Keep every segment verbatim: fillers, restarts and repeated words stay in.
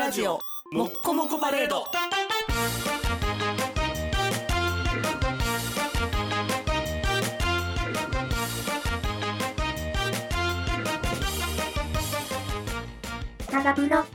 ラジオもっこもこパレード。 長風呂。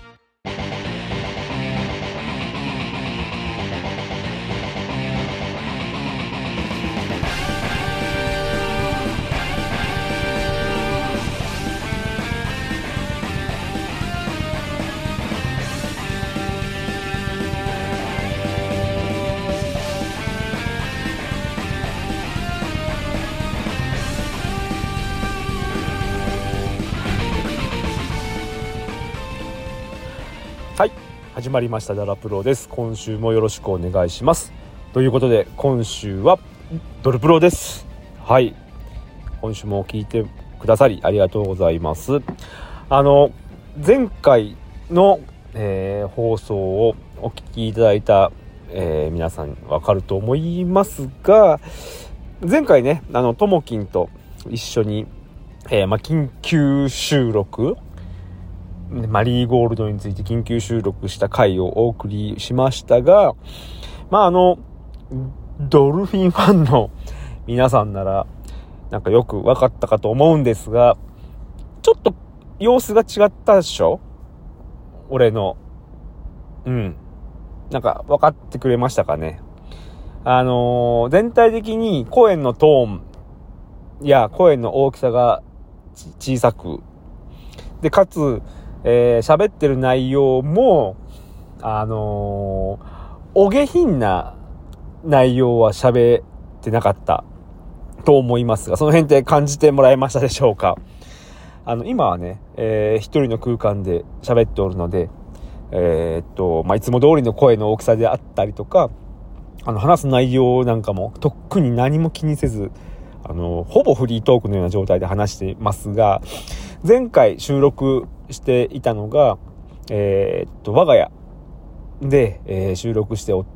はい、始まりましたダラプロです。今週もよろしくお願いします。ということで今週はドルプロです。はい、今週も聞いてくださりありがとうございます。あの前回の、えー、放送をお聞きいただいた、えー、皆さんわかると思いますが、前回ね、あのともきんと一緒に、えーまあ、緊急収録マリーゴールドについて緊急収録した回をお送りしましたが、まああのドルフィンファンの皆さんならなんかよく分かったかと思うんですが、ちょっと様子が違ったでしょ？俺のうんなんか分かってくれましたかね？あのー、全体的に声のトーンや声の大きさが小さくで、かつえー、喋ってる内容もあのー、お下品な内容は喋ってなかったと思いますが、その辺って感じてもらえましたでしょうか？あの今はね、えー、一人の空間で喋っておるので、えー、っとまあいつも通りの声の大きさであったりとか、あの話す内容なんかもとっくに何も気にせず、あのほぼフリートークのような状態で話していますが、前回収録していたのが、えー、っと我が家で、えー、収録しておって、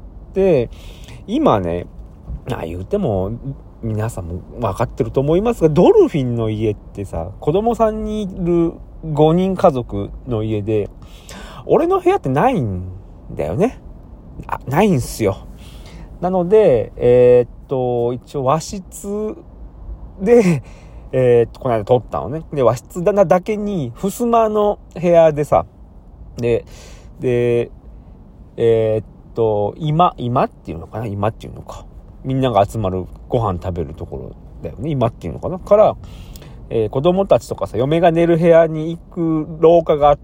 今ね、あ言うても皆さんも分かってると思いますが、ドルフィンの家ってさ、子供さんにいるごにん家族の家で、俺の部屋ってないんだよね。あないんすよ。なので、えー、っと一応和室でえー、っとこの間撮ったのね。で和室棚だけに襖の部屋でさ、ででえー、っと今今っていうのかな今っていうのかみんなが集まるご飯食べるところだよね。今っていうのかなから、えー、子供たちとかさ、嫁が寝る部屋に行く廊下があって、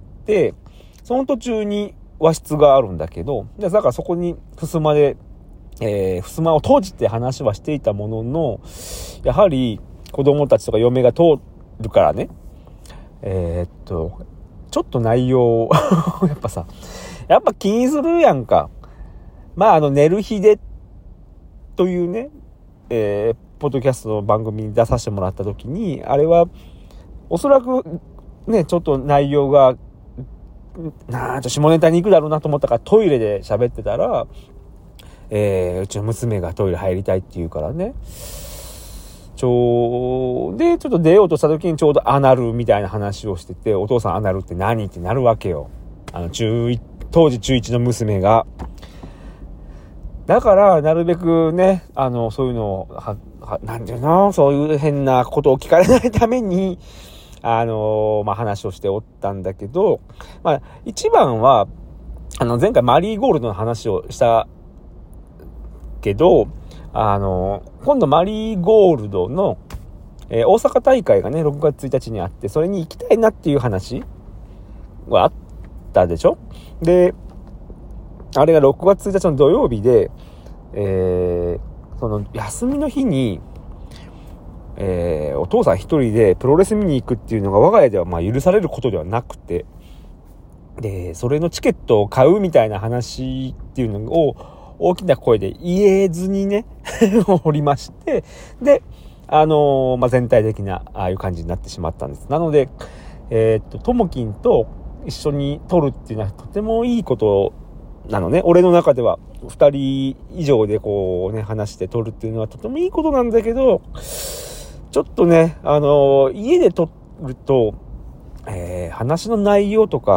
その途中に和室があるんだけど、でだからそこに襖で、えー、襖を閉じて話はしていたものの、やはり子供たちとか嫁が通るからね、えー、っとちょっと内容やっぱさやっぱ気にするやんか。まああの寝る日でというね、えー、ポッドキャストの番組に出させてもらった時に、あれはおそらくねちょっと内容がなあちょ下ネタに行くだろうなと思ったからトイレで喋ってたら、えー、うちの娘がトイレ入りたいって言うからね、ちょでちょっと出ようとした時にちょうどアナルみたいな話をしてて、お父さんアナルって何ってなるわけよ。あの中い当時中いちの娘が。だからなるべくね、あのそういうのをははなんていうの、そういう変なことを聞かれないためにあのまあ話をしておったんだけど、まあ一番はあの前回マリーゴールドの話をしたけど、あの今度マリーゴールドの、えー、大阪大会がねろくがつついたちにあって、それに行きたいなっていう話はあったでしょ。であれがろくがつついたちの土曜日で、えー、その休みの日に、えー、お父さん一人でプロレス見に行くっていうのが我が家ではまあ許されることではなくて、でそれのチケットを買うみたいな話っていうのを大きな声で言えずにねおりまして、であのー、まあ、全体的なああいう感じになってしまったんです。なのでえー、っとともきんと一緒に撮るっていうのはとてもいいことなのね。俺の中ではふたり以上でこうね話して撮るっていうのはとてもいいことなんだけど、ちょっとねあのー、家で撮ると、えー、話の内容とか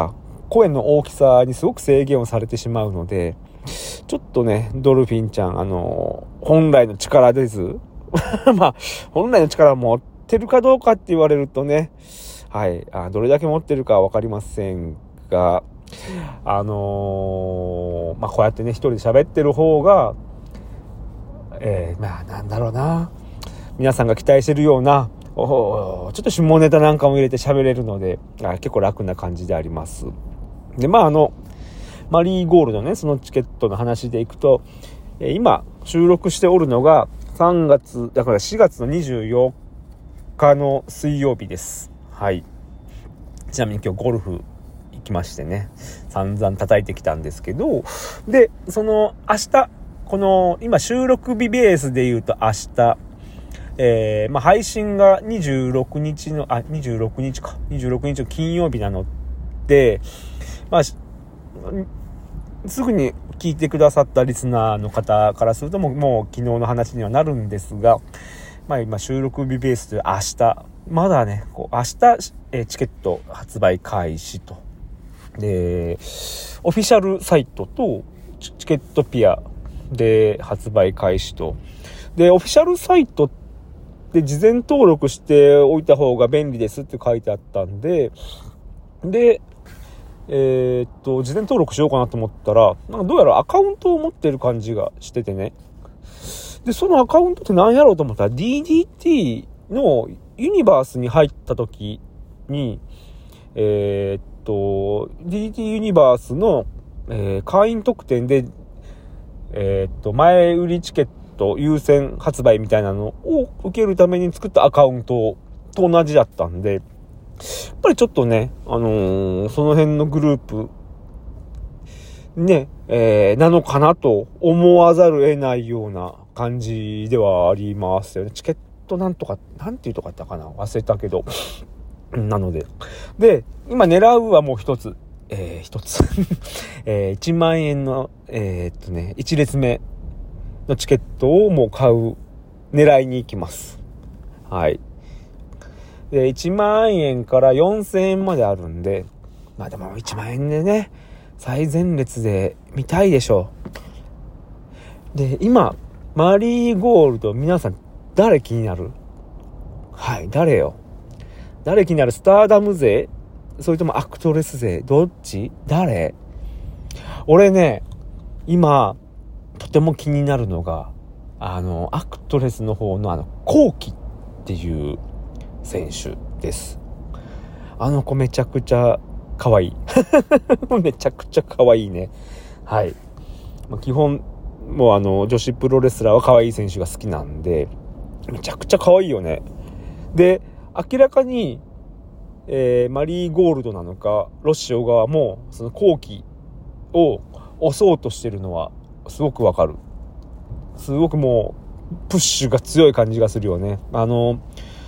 声の大きさにすごく制限をされてしまうので、ちょっとねドルフィンちゃんあの本来の力出ずまあ本来の力を持ってるかどうかって言われるとね、はいあどれだけ持ってるかは分かりませんが、あのー、まあこうやってね一人で喋ってる方が、えー、まあなんだろうな、皆さんが期待してるようなおちょっと下ネタなんかも入れて喋れるので、あ結構楽な感じであります。でまああのマリーゴールドね、そのチケットの話でいくと、えー、今収録しておるのがさんがつだからしがつのにじゅうよっかの水曜日です。はい。ちなみに今日ゴルフ行きましてね、散々叩いてきたんですけど、でその明日この今収録日ベースで言うと明日、えー、まあ配信がにじゅうろくにちのあにじゅうろくにちかにじゅうろくにちの金曜日なので、まあすぐに聞いてくださったリスナーの方からするともう、もう昨日の話にはなるんですが、まあ今収録日ベースで明日まだねこう明日、えー、チケット発売開始と、でオフィシャルサイトとチケットピアで発売開始と、でオフィシャルサイトで事前登録しておいた方が便利ですって書いてあったんで、でえー、っと事前登録しようかなと思ったら、なんかどうやらアカウントを持ってる感じがしててね、でそのアカウントって何やろうと思ったら ディーディーティー のユニバースに入った時にえー、っと ディーディーティー ユニバースの、えー、会員特典でえー、っと前売りチケット優先発売みたいなのを受けるために作ったアカウントと同じだったんで、やっぱりちょっとね、あのー、その辺のグループね、えー、なのかなと思わざるを得ないような感じではありますよね。チケットなんとかなんていうとかあったかな、忘れたけどなので、で今狙うはもう一つ、えー、一つ、えー、いちまんえんのえー、っとねいち列目のチケットをもう買う狙いに行きます。はい。でいちまんえんからよんせんえんまであるんで、まあでもいちまんえんでね最前列で見たいでしょう。で今マリーゴールド皆さん誰気になる？はい、誰よ。誰気になる？スターダム勢？それともアクトレス勢？どっち？誰？俺ね今とても気になるのがあのアクトレスの方のあのコウキっていう選手です。あの子めちゃくちゃ可愛いめちゃくちゃ可愛いね。はい、まあ、基本もうあの女子プロレスラーは可愛い選手が好きなんでめちゃくちゃ可愛いよね。で明らかに、えー、マリーゴールドなのかロッシオ側もそのコウキを押そうとしてるのはすごくわかる。すごくもうプッシュが強い感じがするよね。あの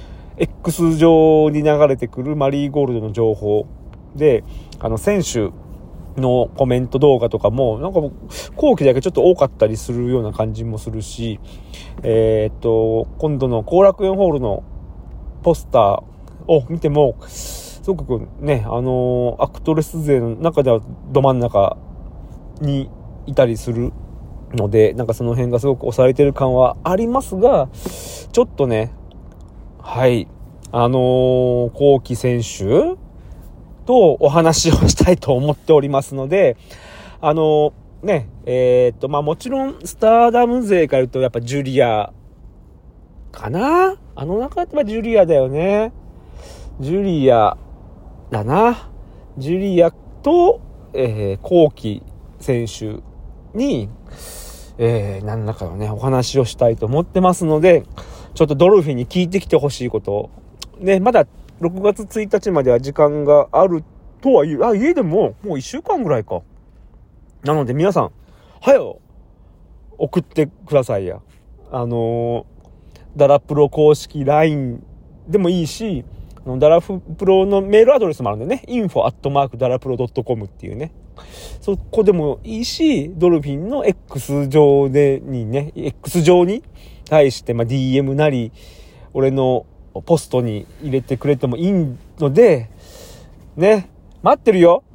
X 上に流れてくるマリーゴールドの情報で、あの選手のコメント動画とかもなんか後期だけちょっと多かったりするような感じもするし、えー、っと今度の後楽園ホールのポスターを見てもすごくね、あのアクトレス勢の中ではど真ん中にいたりするので、なんかその辺がすごく押されてる感はありますが、ちょっとね、はいあのー、後期選手とお話をしたいと思っておりますので、あのー、ねえー、っとまあもちろんスターダム勢から言うとやっぱジュリアかな、あの中ではジュリアだよね。ジュリアだな。ジュリアと、えー、後期選手に、えー、何らかのねお話をしたいと思ってますので、ちょっとドルフィンに聞いてきてほしいことね、まだろくがつついたちまでは時間があるとは言う、あ、家でももういっしゅうかんぐらいかなので、皆さんはよ送ってくださいや。あのー、ダラプロ公式 ライン でもいいし、ダラプロのメールアドレスもあるんでね、インフォアットマークダラプロドットコム っていうね、そこでもいいし、ドルフィンの X 上でにね X 上に対して、まあ、ディーエム なり俺のポストに入れてくれてもいいのでね、待ってるよ。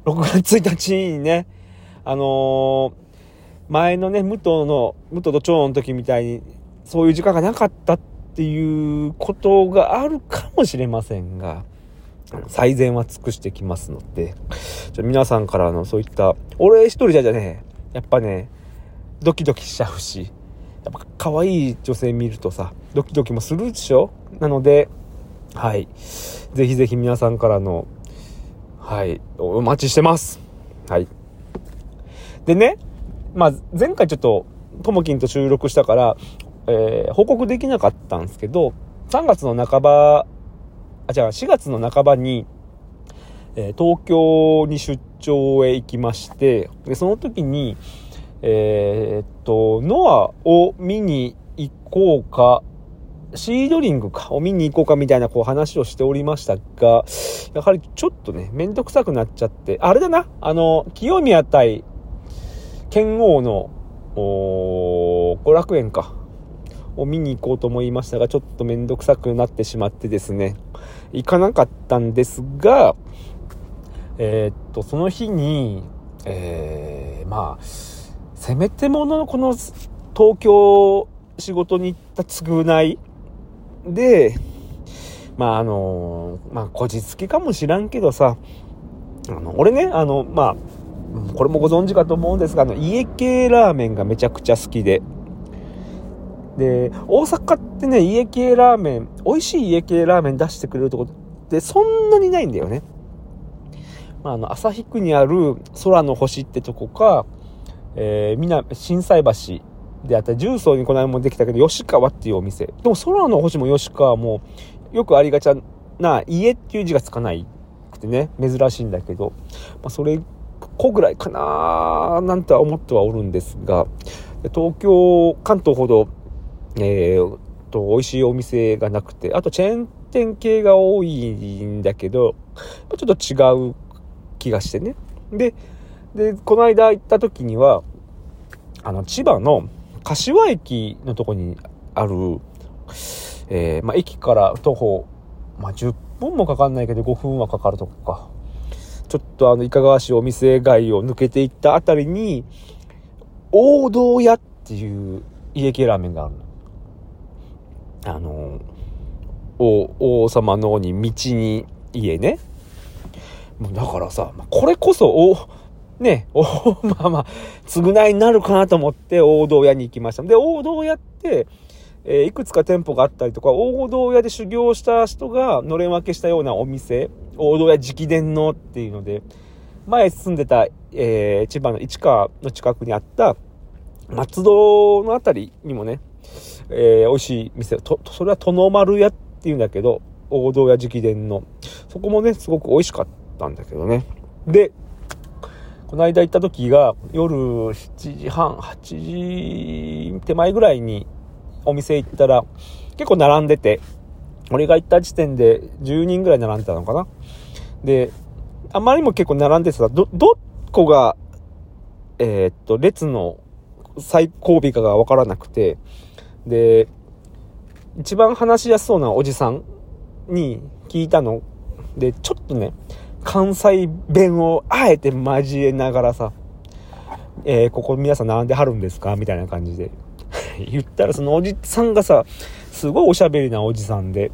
ろくがつついたちにね、あのー、前のね、武藤の、武藤と長の時みたいに、そういう時間がなかったっていうことがあるかもしれませんが、最善は尽くしてきますので、じゃ皆さんからのそういった、俺一人じゃじゃね、やっぱね、ドキドキしちゃうし、やっぱ可愛い女性見るとさ、ドキドキもするでしょ。なので、はい。ぜひぜひ皆さんからの、はい、お待ちしてます。はい。でね、まあ、前回ちょっと、ともきんと収録したから、えー、報告できなかったんですけど、さんがつの半ば、あ、じゃあしがつの半ばに、えー、東京に出張へ行きまして、で、その時に、えー、っと、ノアを見に行こうか、シードリングかを見に行こうかみたいなこう話をしておりましたが、やはりちょっとね、めんどくさくなっちゃって、あれだな、あの、清宮対剣王の、おー、後楽園か、を見に行こうと思いましたが、ちょっとめんどくさくなってしまってですね、行かなかったんですが、えー、っと、その日に、えー、まあ、せめてもののこの東京仕事に行った償いで、まああの、まあこじつきかもしらんけどさ、あの、俺ね、あの、まあ、これもご存知かと思うんですが、あの、家系ラーメンがめちゃくちゃ好きで、で、大阪ってね、家系ラーメン、美味しい家系ラーメン出してくれるとこってそんなにないんだよね。まあ、あの、旭区にある空の星ってとこか、えー、みな、心斎橋であったり、重曹にこの間もできたけど、吉川っていうお店。でも空の星も吉川も、よくありがちな、家っていう字がつかないくてね、珍しいんだけど、まあ、それ、こぐらいかななんて思ってはおるんですが、東京、関東ほど、えー、と美味しいお店がなくて、あとチェーン店系が多いんだけど、ちょっと違う気がしてね。で、でこの間行った時には、あの千葉の柏駅のとこにある、えーまあ、駅から徒歩、まあ、じゅっぷんもかかんないけどごふんはかかるとこか。ちょっとあのいかがわしいお店街を抜けていったあたりに、王道屋っていう家系ラーメンがあるの。あの王、王様のに道に家ね。もうだからさ、これこそおねおまあまあ償いになるかなと思って王道屋に行きました。で、王道屋って、えー、いくつか店舗があったりとか、王道屋で修行した人がのれん分けしたようなお店、王道屋直伝のっていうので、前住んでた、えー、千葉の市川の近くにあった松戸のあたりにもね、えー、美味しい店、とそれは殿丸屋っていうんだけど、王道屋直伝の、そこもねすごく美味しかったんだけどね。で、この間行った時が夜しちじはん、はちじ手前ぐらいにお店行ったら結構並んでて、俺が行った時点でじゅうにんぐらい並んでたのかな。で、あまりにも結構並んでてさ、どどこがえー、っと列の最後尾かが分からなくて、で一番話しやすそうなおじさんに聞いたので、ちょっとね関西弁をあえて交えながらさ、えー、ここ皆さん並んではるんですかみたいな感じで言ったら、そのおじさんがさ、すごいおしゃべりなおじさんで、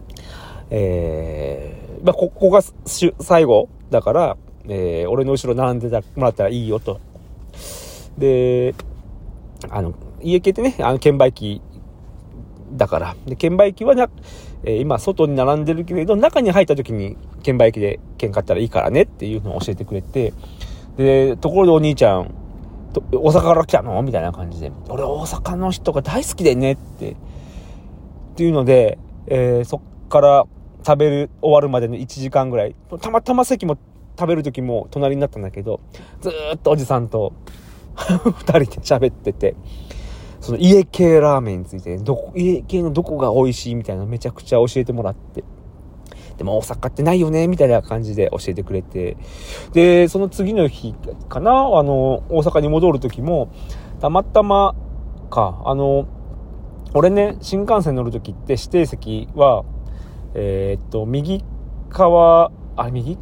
えーまあ、ここが最後だから、えー、俺の後ろ並んでもらったらいいよと。で、あの家系ってね、あの券売機だから、で券売機はな、えー、今外に並んでるけれど、中に入った時に券売機で券買ったらいいからねっていうのを教えてくれて、でところでお兄ちゃん大阪から来たのみたいな感じで、俺大阪の人が大好きでねってっていうので、えー、そっから食べる終わるまでのいちじかんぐらい、たまたま席も食べる時も隣になったんだけど、ずーっとおじさんとふたりで喋ってて、その家系ラーメンについて、どこ家系のどこが美味しいみたいなのめちゃくちゃ教えてもらって、でも大阪ってないよねみたいな感じで教えてくれて、でその次の日かな、あの大阪に戻る時もたまたまか、あの俺ね新幹線乗る時って指定席はえー、っと右側あ右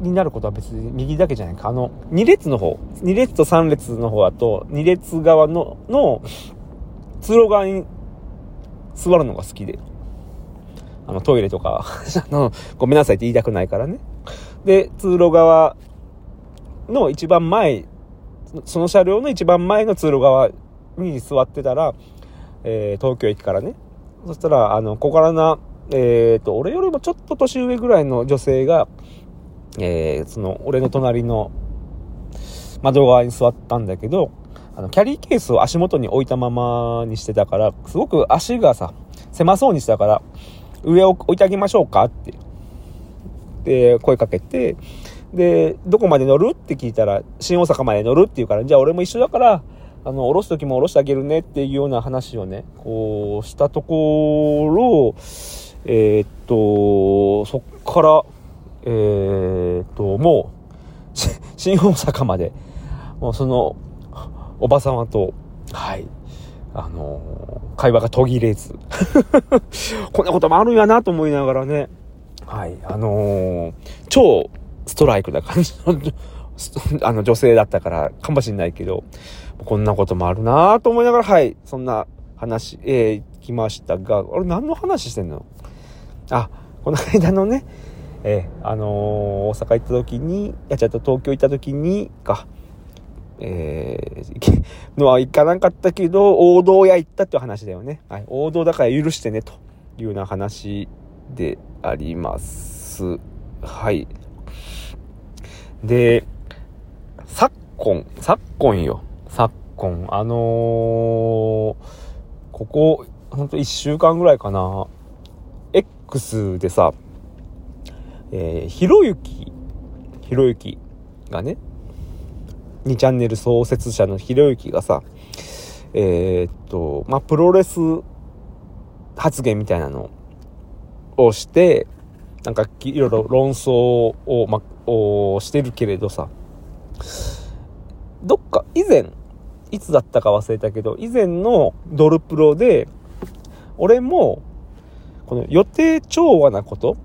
になることは別に右だけじゃないか。あのに列の方、に列とさん列の方だとに列側のの通路側に座るのが好きで、あのトイレとかあのごめんなさいって言いたくないからね。で通路側の一番前、その車両の一番前の通路側に座ってたら、えー、東京駅からね、そしたらあの小柄な、えーと俺よりもちょっと年上ぐらいの女性が、えー、その俺の隣の窓側に座ったんだけど、あのキャリーケースを足元に置いたままにしてたから、すごく足がさ狭そうにしてたから、上を置いてあげましょうかってで声かけて、でどこまで乗るって聞いたら、新大阪まで乗るって言うから、じゃあ俺も一緒だからあの降ろす時も降ろしてあげるねっていうような話をねこうしたところ、えー、っとそっからえー、っともう新大阪までもうそのおばさまとはいあのー、会話が途切れずこんなこともあるんやなと思いながらね、はいあのー、超ストライクな感じのあの女性だったからかもしれないけど、こんなこともあるなと思いながら、はいそんな話えー、来ましたが、あれ何の話してんの？あこの間のねえー、あのー、大阪行った時に、いやちょっと東京行った時にか、えー、のは行かなかったけど王道屋行ったっていう話だよね。はい、王道だから許してねというような話であります。はい。で、昨今昨今よ昨今あのー、ここほんといっしゅうかんぐらいかな、 X でさ、えー、ひろゆきひろゆきがね、にチャンネル創設者のひろゆきがさ、えー、っとまあプロレス発言みたいなのをして、なんかいろいろ論争を、ま、をしてるけれどさ、どっか以前いつだったか忘れたけど、以前のドルプロで俺もこの予定調和なこと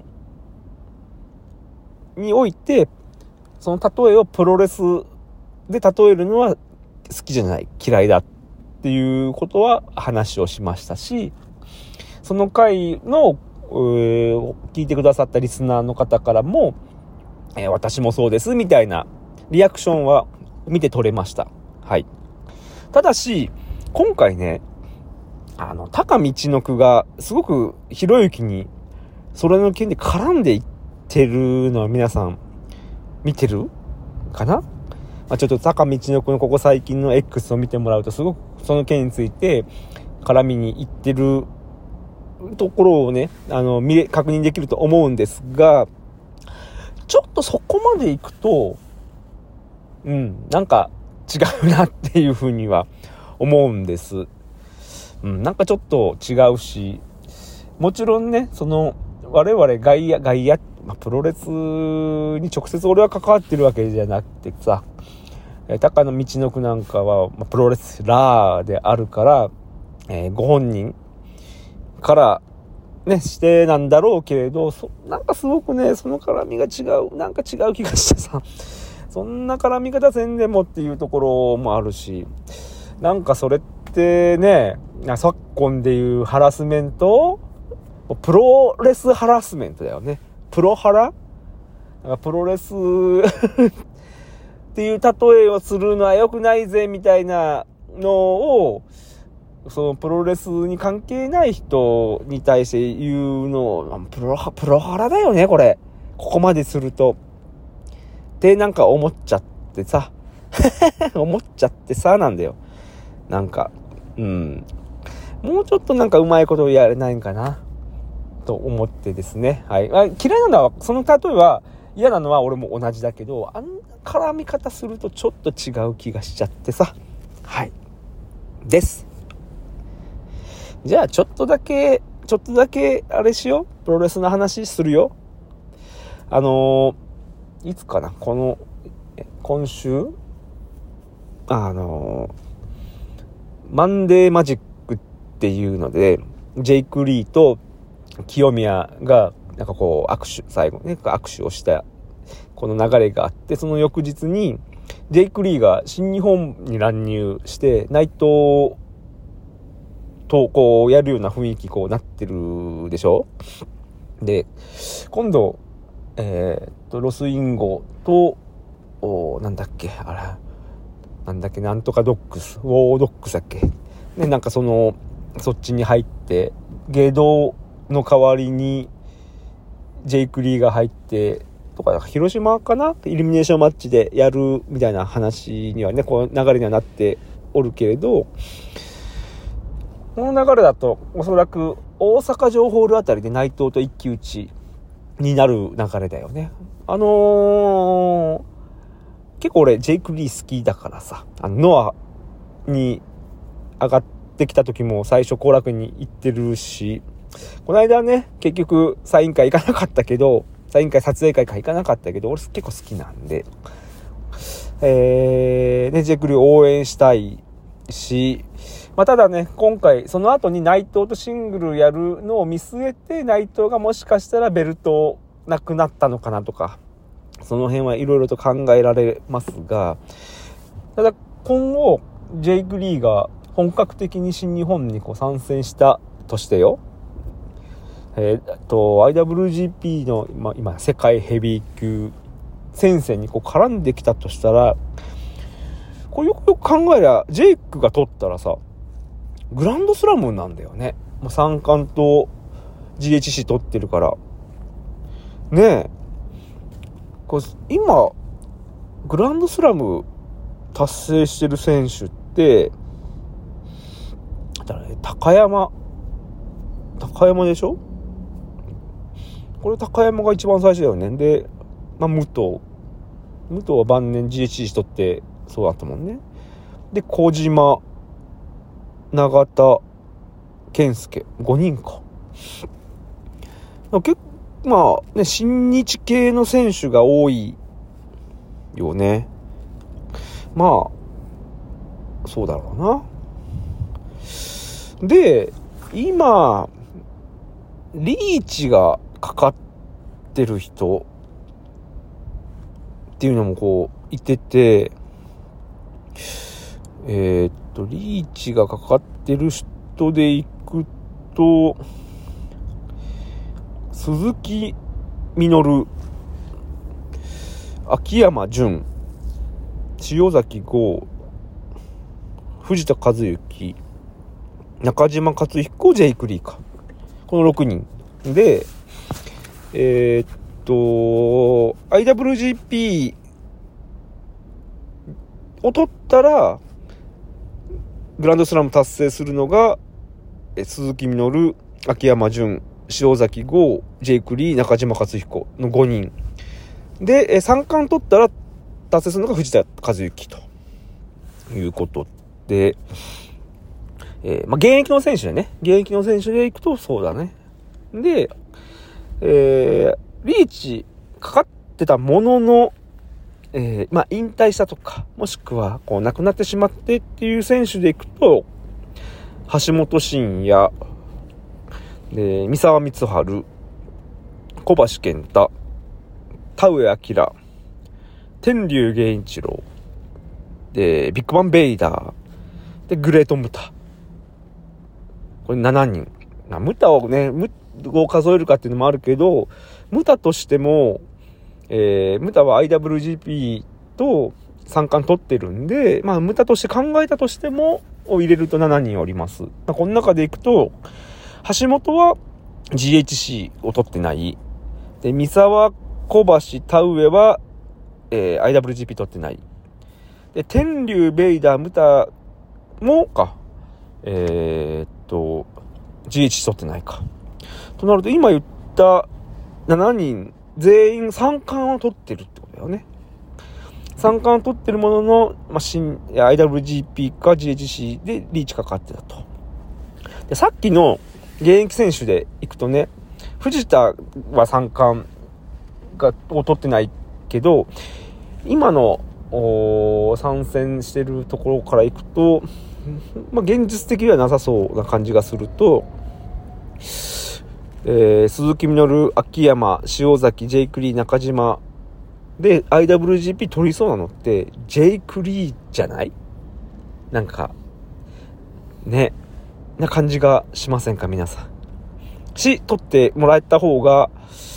において、その例えをプロレスで例えるのは好きじゃない、嫌いだっていうことは話をしましたし、その回の、えー、聞いてくださったリスナーの方からも、えー、私もそうですみたいなリアクションは見て取れました。はい。ただし今回ね、あの高道の句がすごくひろゆきにそれの件で絡んでいってるのは皆さん見てるかな。まあ、ちょっと高道の句のここ最近の X を見てもらうと、すごくその件について絡みに行ってるところをね、あの見れ確認できると思うんですが、ちょっとそこまで行くとうんなんか違うなっていうふうには思うんです。うん、なんかちょっと違うし、もちろんね、その我々外野外野、まあ、プロレスに直接俺は関わってるわけじゃなくてさ、高野道の句なんかは、まあ、プロレスラーであるから、えー、ご本人からねしてなんだろうけれど、そなんかすごくねその絡みが違う、なんか違う気がしてさ、そんな絡み方せんでもっていうところもあるし、なんかそれってね、昨今でいうハラスメント、プロレスハラスメントだよね。プロハラ、なんかプロレスっていう例えをするのは良くないぜみたいなのを、そのプロレスに関係ない人に対して言うの、プロプロハラだよねこれ、ここまでするとってなんか思っちゃってさ思っちゃってさなんだよ。なんかうんもうちょっとなんかうまいことをやれないんかなと思ってですね。はい。あ、嫌いなのは、その例えは嫌なのは俺も同じだけど、あんな絡み方するとちょっと違う気がしちゃってさ。はい。です。じゃあちょっとだけちょっとだけあれしよう。プロレスの話するよ。あのー、いつかな、この今週あのー、マンデーマジックっていうのでジェイク・リーと清宮がなんかこう握手、最後ね握手をしたこの流れがあって、その翌日にジェイク・リーが新日本に乱入して内藤とこうやるような雰囲気こうなってるでしょ。で今度えー、っとロスインゴとおなんだっけあらなんだっけなんとかドックスウォードックスだっけね、なんかそのそっちに入ってゲドの代わりにジェイク・リーが入ってとか広島かなイルミネーションマッチでやるみたいな話にはねこう流れにはなっておるけれど、この流れだとおそらく大阪城ホールあたりで内藤と一騎打ちになる流れだよね。あのー、結構俺ジェイク・リー好きだからさ、あのノアに上がってきた時も最初後楽に行ってるし、この間ね結局サイン会行かなかったけどサイン会撮影会か行かなかったけど俺結構好きなんで、えーね、ジェイク・リーを応援したいし、まあ、ただね今回その後に内藤とシングルやるのを見据えて内藤がもしかしたらベルトなくなったのかなとかその辺はいろいろと考えられますが、ただ今後ジェイク・リーが本格的に新日本にこう参戦したとしてよ、えー、と アイダブリュージーピー の、まあ、今世界ヘビー級戦線にこう絡んできたとしたら、これよくよく考えりゃジェイクが取ったらさグランドスラムなんだよね。もうさん冠と ジーエイチシー 取ってるからねえ、こう今グランドスラム達成してる選手ってだ、ね、高山高山でしょ。これ高山が一番最初だよね。で、まあ、武藤武藤は晩年 ジーエイチシー 取ってそうだったもんね。で小島永田健介ごにんか。結構まあね新日系の選手が多いよね。まあそうだろうな。で今リーチがかかってる人っていうのもこういてて、えー、っとリーチがかかってる人でいくと鈴木みのる、秋山純、塩崎剛、藤田和幸、中島克彦、ジェイク・リーか、このろくにんで、えー、っと アイダブリュージーピー を取ったらグランドスラム達成するのがえ鈴木みのる、秋山純、塩崎剛、ジェイク・リー、中島克彦のごにんで、えさん冠取ったら達成するのが藤田和幸ということで、えーまあ、現役の選手でね現役の選手でいくとそうだね。で、えー、リーチかかってたものの、えー、まあ引退したとかもしくはこう亡くなってしまってっていう選手でいくと橋本真也、で三沢光晴、小橋健太、田上彰、天竜源一郎でビッグバンベイダーでグレートムタ、これしちにん。ムタをねムを数えるかっていうのもあるけど、ムタとしても、えー、ムタは アイダブリュージーピー とさん冠取ってるんで、まあムタとして考えたとしてもを入れるとしちにんおります。まあ、この中でいくと橋本は ジーエイチシー を取ってない。で三沢、小橋、田上は、えー、アイダブリュージーピー 取ってない。で天竜、ベイダー、ムタもかえー、っと ジーエイチシー 取ってないかとなると今言ったしちにん全員さん冠を取ってるってことだよね。さん冠を取ってるものの、まあ、新 アイダブリュージーピー か ジーエイチシー でリーチかかってたと。でさっきの現役選手でいくとね、藤田はさん冠がを取ってないけど今の参戦してるところからいくと、まあ、現実的ではなさそうな感じがすると、えー、鈴木みのる、秋山、塩崎、ジェイク・リー、中島で アイダブリュージーピー 取りそうなのってジェイク・リーじゃない？なんかねな感じがしませんか皆さん。し取ってもらえた方が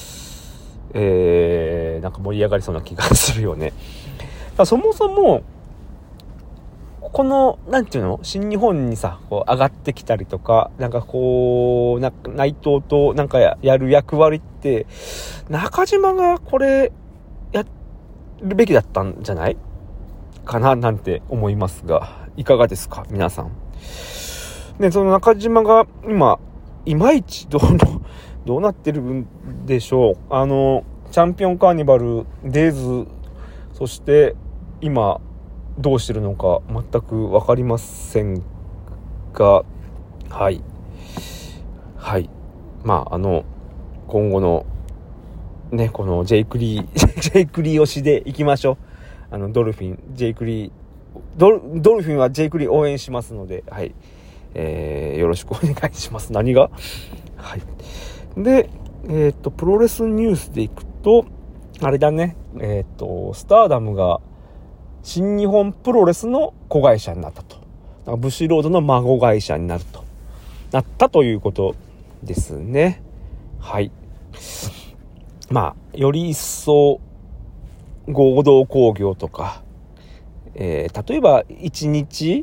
えー、なんか盛り上がりそうな気がするよね。だそもそもこのなんていうの新日本にさこう上がってきたりとかなんかこうな内藤となんか や, やる役割って中島がこれやるべきだったんじゃないかななんて思いますがいかがですか皆さん。でその中島が今いまいちどうどうなってるんでしょう。あのチャンピオンカーニバルデイズそして今どうしてるのか全く分かりませんがはいはいまああの今後のねこのジェイクリージェイクリー推しでいきましょう。あのドルフィンジェイクリー ド, ドルフィンはジェイクリー応援しますのではい、えー、よろしくお願いします。何がはいでえっ、ー、とプロレスニュースでいくとあれだねえっ、ー、とスターダムが新日本プロレスの子会社になったと。なんかブシロードの孫会社になるとなったということですね。はいまあより一層合同興行とか、えー、例えば一日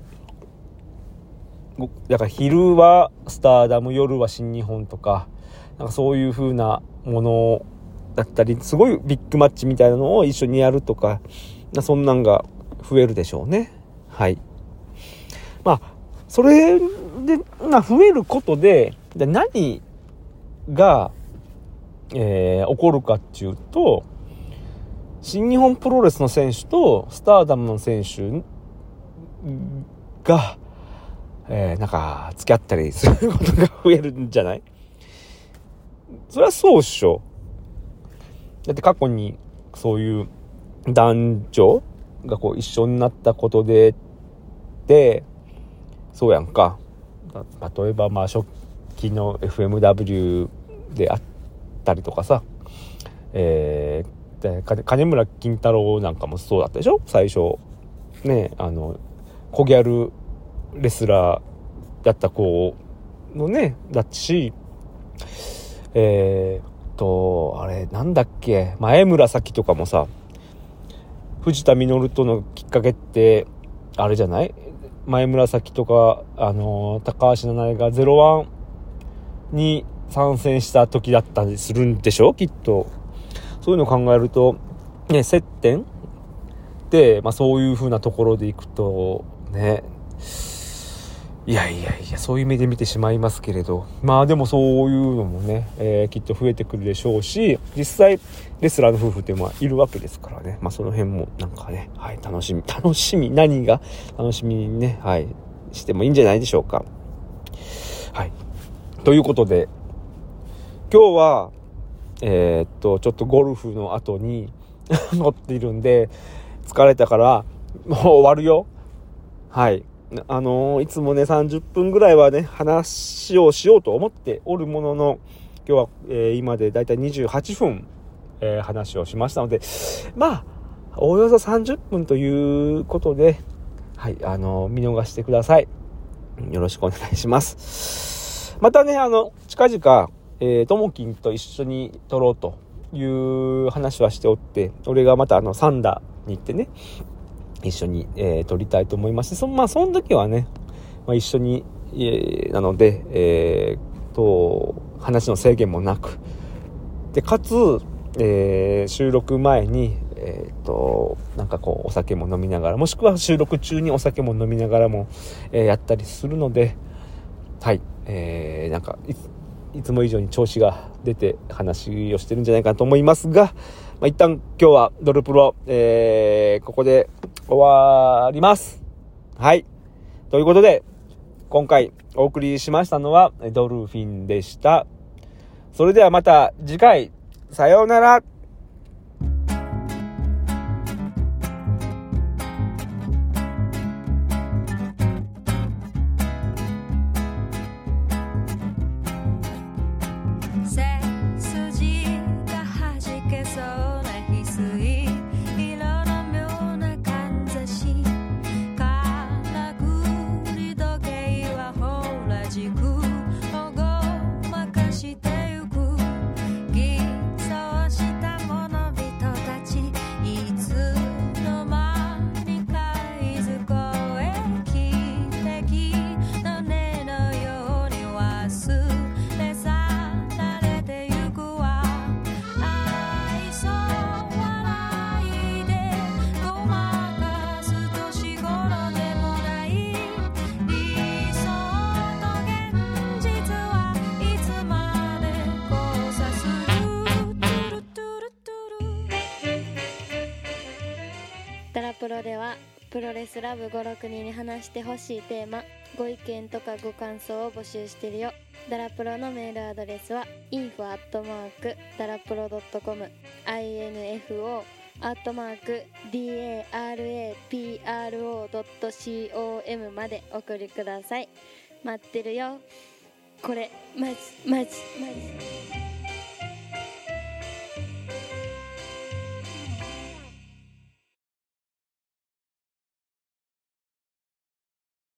だから昼はスターダム夜は新日本とかなんかそういう風なものだったりすごいビッグマッチみたいなのを一緒にやるとかそんなんが増えるでしょうね。はいまあそれで、まあ、増えることでで何が、えー、起こるかっていうと新日本プロレスの選手とスターダムの選手が、えー、なんか付き合ったりすることが増えるんじゃない？それはそうっしょ。だって過去にそういう男女がこう一緒になったことででそうやんか。例えばまあ初期の エフエムダブリュー であったりとかさ、えー、で金村金太郎なんかもそうだったでしょ最初ね。あの小ギャルレスラーだった子のねだしえーとあれなんだっけ前村咲とかもさ藤田実とのきっかけってあれじゃない？前村咲とかあのー、高橋七重がゼロワンに参戦した時だったりするんでしょきっと。そういうのを考えるとね接点で、まあ、そういう風なところでいくとねいやいやいやそういう目で見てしまいますけれどまあでもそういうのもね、えー、きっと増えてくるでしょうし実際レスラーの夫婦ってまあいるわけですからね。まあその辺もなんかね、はい、楽しみ楽しみ何が楽しみにね、はい、してもいいんじゃないでしょうか。はいということで今日はえー、っとちょっとゴルフの後に乗っているんで疲れたからもう終わるよ。はいあのー、いつもねさんじゅっぷんぐらいはね話をしようと思っておるものの今日は、えー、今でだいたいにじゅうはっぷん、えー、話をしましたのでまあおおよそさんじゅっぷんということではいあのー、見逃してください。よろしくお願いします。またねあの近々えー、ともきんと一緒に撮ろうという話はしておって俺がまたあのサンダーに行ってね一緒に、えー、撮りたいと思いますし そ,、まあ、その時はね、まあ、一緒に、えー、なので、えー、と話の制限もなくでかつ、えー、収録前に、えー、となんかこうお酒も飲みながらもしくは収録中にお酒も飲みながらも、えー、やったりするのではい、えー、なんかいついつも以上に調子が出て話をしてるんじゃないかなと思いますが、まあ、一旦今日はドルプロ、えー、ここで終わります。はいということで今回お送りしましたのはドルフィンでした。それではまた次回さようなら。 背筋が弾けそうな翡翠ロではプロレスラブごろくにんに話してほしいテーマ、ご意見とかご感想を募集してるよ。ダラプロのメールアドレスは インフォ アットマーク ダラプロ ドットコム インフォ アットマーク ダラプロ ドットコム までお送りください。待ってるよ。これマジマジマジ